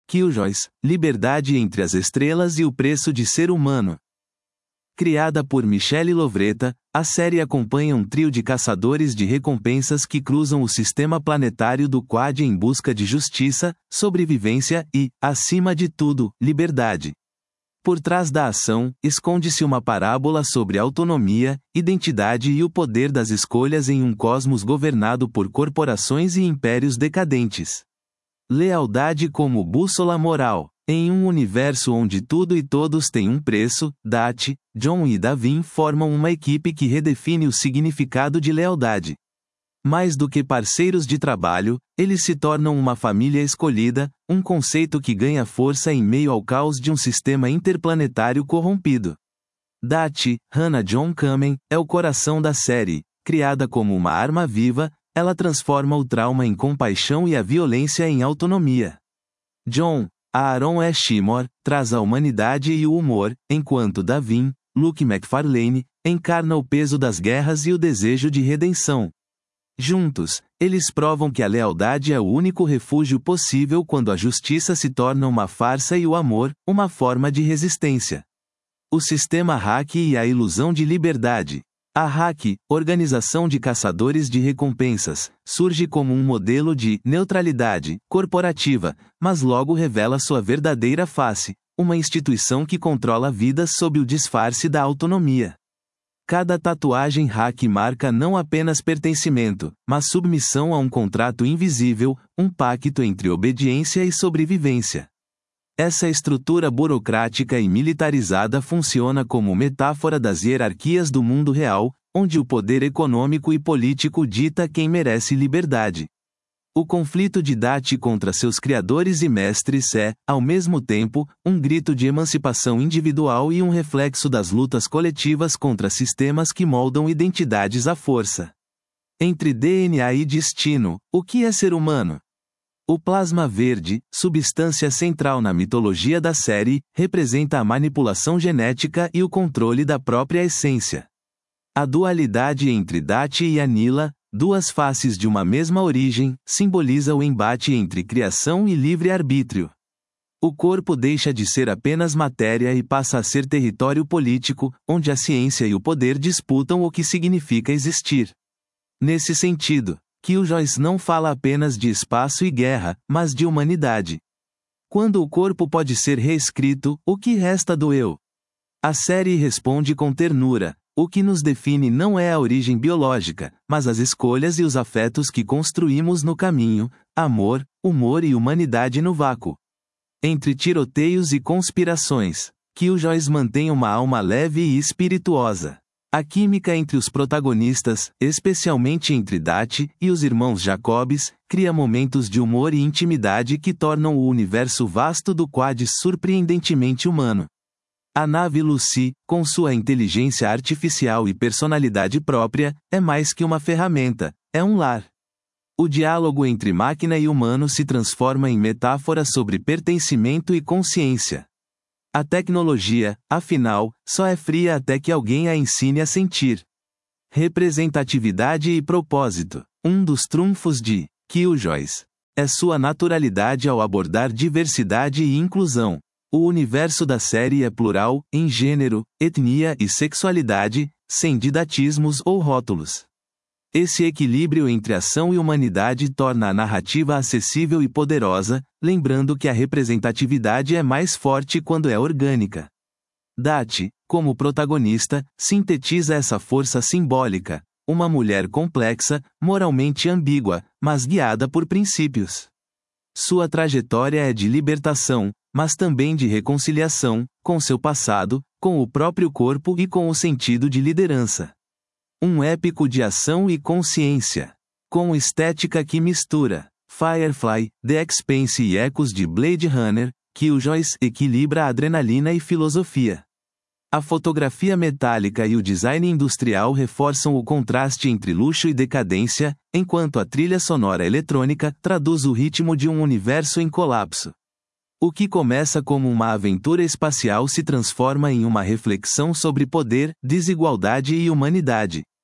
Killjoys, Liberdade entre as Estrelas e o Preço de Ser Humano. Criada por Michelle Lovretta, a série acompanha um trio de caçadores de recompensas que cruzam o sistema planetário do Quad em busca de justiça, sobrevivência e, acima de tudo, liberdade. Por trás da ação, esconde-se uma parábola sobre autonomia, identidade e o poder das escolhas em um cosmos governado por corporações e impérios decadentes. Lealdade como bússola moral. Em um universo onde tudo e todos têm um preço, Dati, John e Davin formam uma equipe que redefine o significado de lealdade. Mais do que parceiros de trabalho, eles se tornam uma família escolhida, um conceito que ganha força em meio ao caos de um sistema interplanetário corrompido. Dati, Hannah John Kamen, é o coração da série. Criada como uma arma viva, ela transforma o trauma em compaixão e a violência em autonomia. John, Aaron Shimor, traz a humanidade e o humor, enquanto Davin, Luke McFarlane, encarna o peso das guerras e o desejo de redenção. Juntos, eles provam que a lealdade é o único refúgio possível quando a justiça se torna uma farsa e o amor, uma forma de resistência. O sistema Hack e a ilusão de liberdade. A Hack, organização de caçadores de recompensas, surge como um modelo de neutralidade corporativa, mas logo revela sua verdadeira face, uma instituição que controla vidas sob o disfarce da autonomia. Cada tatuagem Hack marca não apenas pertencimento, mas submissão a um contrato invisível, um pacto entre obediência e sobrevivência. Essa estrutura burocrática e militarizada funciona como metáfora das hierarquias do mundo real, onde o poder econômico e político dita quem merece liberdade. O conflito de Dati contra seus criadores e mestres é, ao mesmo tempo, um grito de emancipação individual e um reflexo das lutas coletivas contra sistemas que moldam identidades à força. Entre DNA e destino, o que é ser humano? O plasma verde, substância central na mitologia da série, representa a manipulação genética e o controle da própria essência. A dualidade entre Dati e Anila, duas faces de uma mesma origem, simboliza o embate entre criação e livre-arbítrio. O corpo deixa de ser apenas matéria e passa a ser território político, onde a ciência e o poder disputam o que significa existir. Nesse sentido, Killjoys não fala apenas de espaço e guerra, mas de humanidade. Quando o corpo pode ser reescrito, o que resta do eu? A série responde com ternura. O que nos define não é a origem biológica, mas as escolhas e os afetos que construímos no caminho, amor, humor e humanidade no vácuo. Entre tiroteios e conspirações, Killjoys mantém uma alma leve e espirituosa. A química entre os protagonistas, especialmente entre Dati e os irmãos Jacobs, cria momentos de humor e intimidade que tornam o universo vasto do Quad surpreendentemente humano. A nave Lucy, com sua inteligência artificial e personalidade própria, é mais que uma ferramenta, é um lar. O diálogo entre máquina e humano se transforma em metáfora sobre pertencimento e consciência. A tecnologia, afinal, só é fria até que alguém a ensine a sentir. Representatividade e propósito. Um dos trunfos de Killjoys é sua naturalidade ao abordar diversidade e inclusão. O universo da série é plural, em gênero, etnia e sexualidade, sem didatismos ou rótulos. Esse equilíbrio entre ação e humanidade torna a narrativa acessível e poderosa, lembrando que a representatividade é mais forte quando é orgânica. Dati, como protagonista, sintetiza essa força simbólica, uma mulher complexa, moralmente ambígua, mas guiada por princípios. Sua trajetória é de libertação, mas também de reconciliação, com seu passado, com o próprio corpo e com o sentido de liderança. Um épico de ação e consciência. Com estética que mistura Firefly, The Expanse e ecos de Blade Runner, Killjoys equilibra adrenalina e filosofia. A fotografia metálica e o design industrial reforçam o contraste entre luxo e decadência, enquanto a trilha sonora eletrônica traduz o ritmo de um universo em colapso. O que começa como uma aventura espacial se transforma em uma reflexão sobre poder, desigualdade e humanidade.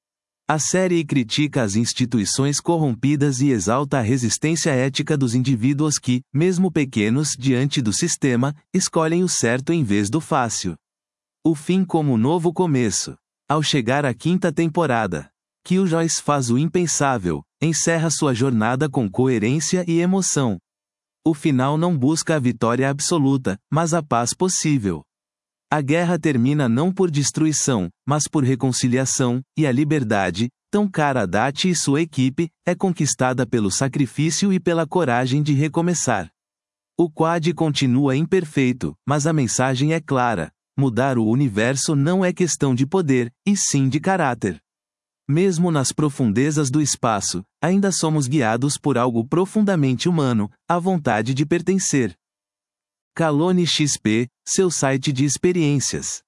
A série critica as instituições corrompidas e exalta a resistência ética dos indivíduos que, mesmo pequenos diante do sistema, escolhem o certo em vez do fácil. O fim como novo começo. Ao chegar à 5ª temporada, Killjoy faz o impensável, encerra sua jornada com coerência e emoção. O final não busca a vitória absoluta, mas a paz possível. A guerra termina não por destruição, mas por reconciliação, e a liberdade, tão cara a Dati e sua equipe, é conquistada pelo sacrifício e pela coragem de recomeçar. O Quad continua imperfeito, mas a mensagem é clara: mudar o universo não é questão de poder, e sim de caráter. Mesmo nas profundezas do espaço, ainda somos guiados por algo profundamente humano, a vontade de pertencer. Kalone XP, seu site de experiências.